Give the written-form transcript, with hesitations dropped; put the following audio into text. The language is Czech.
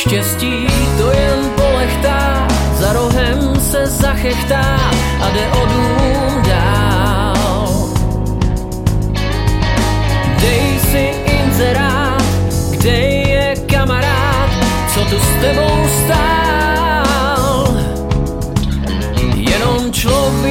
Štěstí to jen polechtá, za rohem se zachechtá a jde o dům dál. Dej si inzerát, kde je kamarád, co tu s tebou stál. Jenom člověk